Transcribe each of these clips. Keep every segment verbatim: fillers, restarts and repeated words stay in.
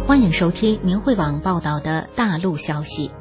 欢迎收听明慧网报道的大陆消息。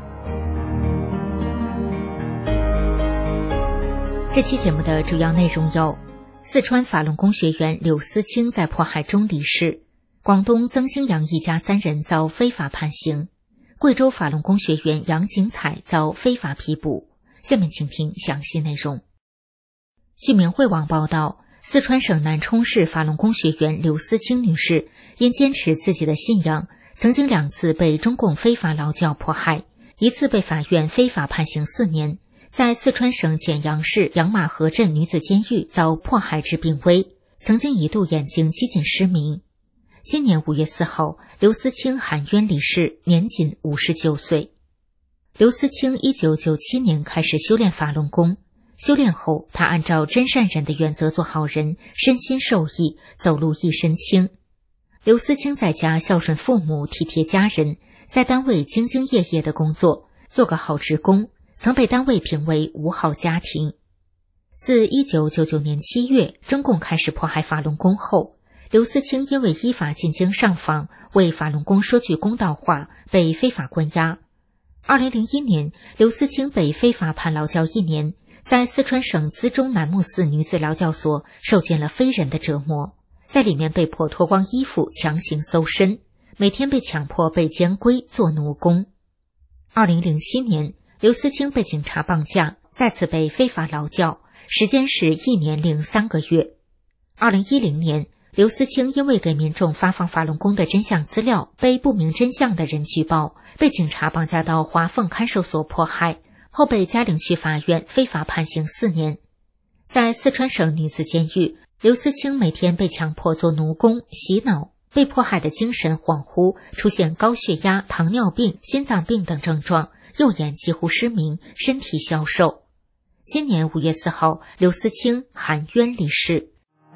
这期节目的主要内容有：四川法轮功学员刘思清在迫害中离世，广东曾兴阳一家三人遭非法判刑，贵州法轮功学员杨景彩遭非法批捕。下面请听详细内容。据明慧网报道，四川省南充市法轮功学员刘思清女士因坚持自己的信仰，曾经两次被中共非法劳教迫害，一次被法院非法判刑四年，在四川省简阳市杨马河镇女子监狱遭迫害致病危，曾经一度眼睛几近失明。今年五月四号，刘思清含冤离世，年仅五十九岁。刘思清一九九七年开始修炼法轮功，修炼后，他按照真善忍的原则做好人，身心受益，走路一身轻。刘思清在家孝顺父母，体贴家人，在单位兢兢业业的工作，做个好职工，曾被单位评为五好家庭。自一九九九年七月中共开始迫害法轮功后，刘思清因为依法进京上访，为法轮功说句公道话，被非法关押。二零零一年，刘思清被非法判劳教一年，在四川省资中楠木寺女子劳教所受尽了非人的折磨，在里面被迫脱光衣服强行搜身，每天被强迫背肩龟做奴工。二零零七年，刘思清被警察绑架，再次被非法劳教，时间是一年零三个月。二零一零年，刘思清因为给民众发放法轮功的真相资料，被不明真相的人举报，被警察绑架到华凤看守所迫害，后被嘉陵区法院非法判刑四年。在四川省女子监狱，刘思清每天被强迫做奴工、洗脑，被迫害的精神恍惚，出现高血压、糖尿病、心脏病等症状，右眼几乎失明，身体消瘦。今年五月四号，刘思清含冤离世。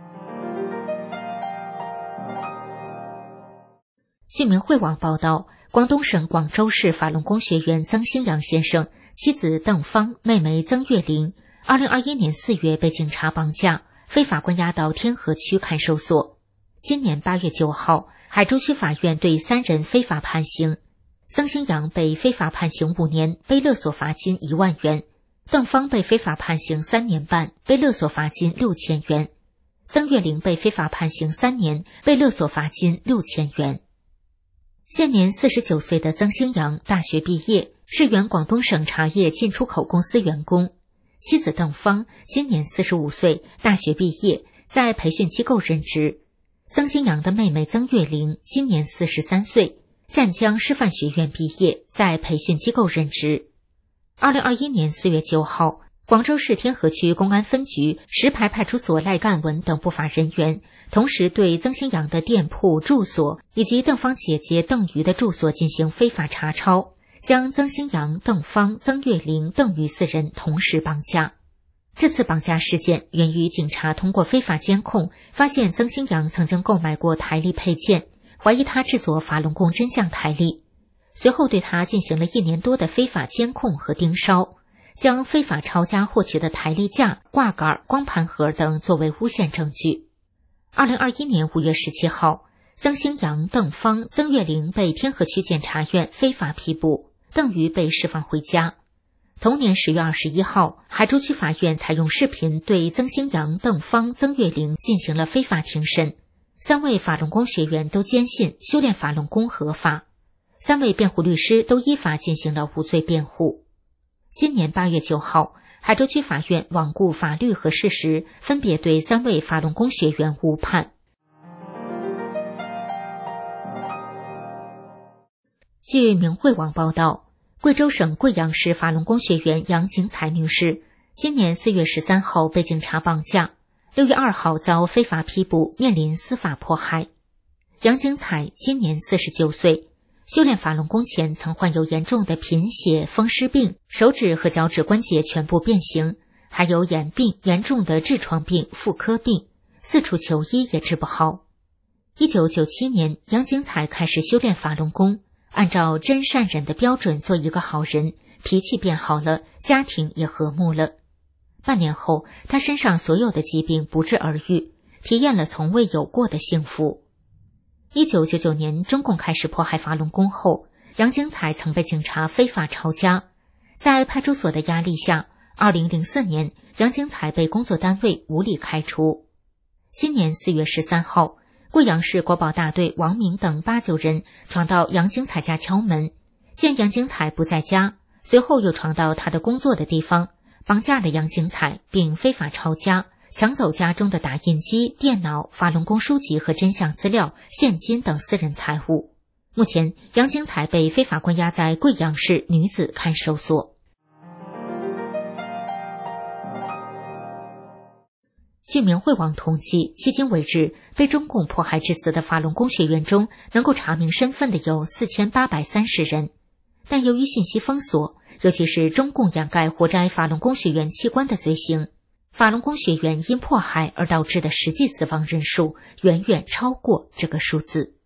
据明慧网报道，广东省广州市法轮功学员曾兴阳先生、妻子邓芳、妹妹曾月玲，二零二一年四月被警察绑架，非法关押到天河区看守所。今年八月九号，海珠区法院对三人非法判刑，曾兴阳被非法判刑五年，被勒索罚金一万元；邓芳被非法判刑三年半，被勒索罚金六千元；曾月玲被非法判刑三年，被勒索罚金六千元。现年四十九岁的曾兴阳大学毕业，是原广东省茶叶进出口公司员工。妻子邓芳今年四十五岁，大学毕业，在培训机构任职。曾兴阳的妹妹曾月玲今年四十三岁，湛江师范学院毕业，在培训机构任职。二零二一年四月九号，广州市天河区公安分局石牌派出所赖干文等不法人员同时对曾兴阳的店铺、住所以及邓芳姐姐邓瑜的住所进行非法查抄，将曾兴阳、邓芳、曾月玲、邓瑜四人同时绑架。这次绑架事件源于警察通过非法监控发现曾兴阳曾经购买过台历配件，怀疑他制作法轮功真相台历，随后对他进行了一年多的非法监控和盯梢，将非法抄家获取的台历架、挂杆、光盘盒等作为诬陷证据。二零二一年五月十七号，曾兴阳、邓芳、曾月玲被天河区检察院非法批捕，邓瑜被释放回家。同年十月二十一号，海珠区法院采用视频对曾兴阳、邓芳、曾月玲进行了非法庭审。三位法轮功学员都坚信修炼法轮功合法，三位辩护律师都依法进行了无罪辩护。今年八月九号，海州区法院罔顾法律和事实，分别对三位法轮功学员误判。据明慧网报道，贵州省贵阳市法轮功学员杨景彩女士今年四月十三号被警察绑架，六月二号遭非法批捕，面临司法迫害。杨景彩今年四十九岁，修炼法轮功前曾患有严重的贫血、风湿病，手指和脚趾关节全部变形，还有眼病、严重的痔疮病、妇科病，四处求医也治不好。一九九七年，杨景彩开始修炼法轮功，按照真善忍的标准做一个好人，脾气变好了，家庭也和睦了。半年后，他身上所有的疾病不治而愈，体验了从未有过的幸福。 一九九九年中共开始迫害法轮功后，杨精彩曾被警察非法抄家，在派出所的压力下，二零零四年杨精彩被工作单位无理开除。今年四月十三号，贵阳市国保大队王明等八九人闯到杨精彩家敲门，见杨精彩不在家，随后又闯到他的工作的地方，绑架了杨精彩，并非法抄家，抢走家中的打印机、电脑、法轮功书籍和真相资料、现金等私人财物。目前，杨精彩被非法关押在贵阳市女子看守所。据明慧网统计，迄今为止，被中共迫害致死的法轮功学员中，能够查明身份的有四千八百三十人。但由于信息封锁，尤其是中共掩盖活摘法轮功学员器官的罪行，法轮功学员因迫害而导致的实际死亡人数远远超过这个数字。